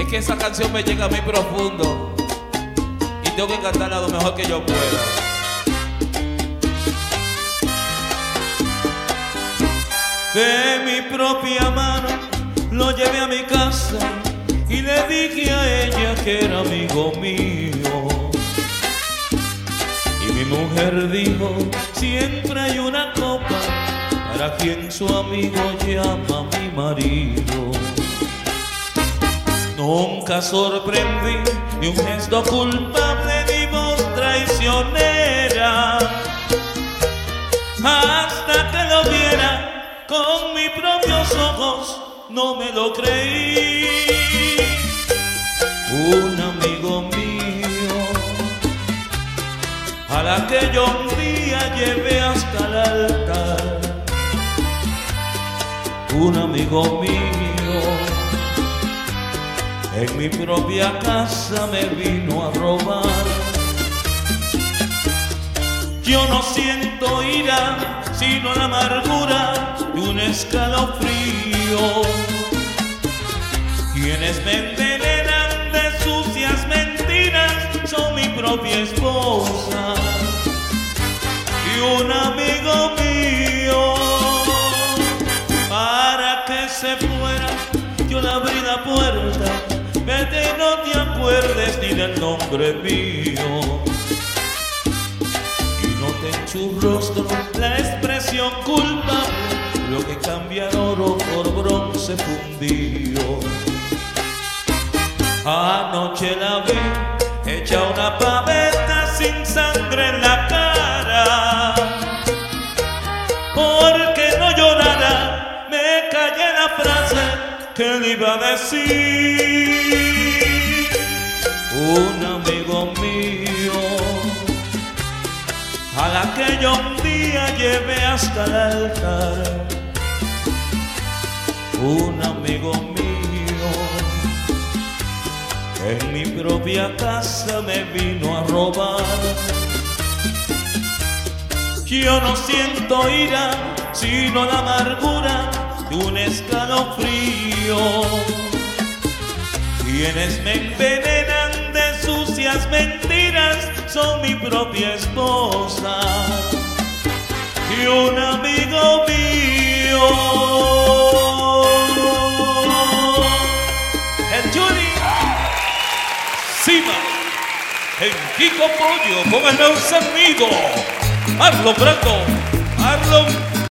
Es que esa canción me llega muy profundo y tengo que cantarla lo mejor que yo pueda. De mi propia mano lo llevé a mi casa y le dije a ella que era amigo mío. Y mi mujer dijo, siempre hay una copa para quien su amigo llama mi marido. Nunca sorprendí ni un gesto culpable ni voz traicionera, hasta que lo viera con mis propios ojos, no me lo creí. Un amigo mío, a la que yo un día llevé hasta el altar. Un amigo mío, en mi propia casa me vino a robar. Yo no siento ira, sino la amargura de un escalofrío. Quienes me envenenan de sucias mentiras son mi propia esposa y un amigo mío. Para que se fuera, yo le abrí la puerta. Vete, no te acuerdes ni del nombre mío. En su rostro la expresión culpable, lo que cambia el oro por bronce fundido. Anoche la vi hecha una paveta sin sangre en la cara. Porque no llorara, me callé la frase que le iba a decir. Un amigo mío, a la que yo un día llevé hasta el altar. Un amigo mío, en mi propia casa me vino a robar. Yo no siento ira, sino la amargura de un escalofrío. Quienes me envenenan de sucias mentiras son mi propia esposa y un amigo mío. El Juli Sima, el Kiko Pollo con el nuevo sonido. Marlon Brando, Marlon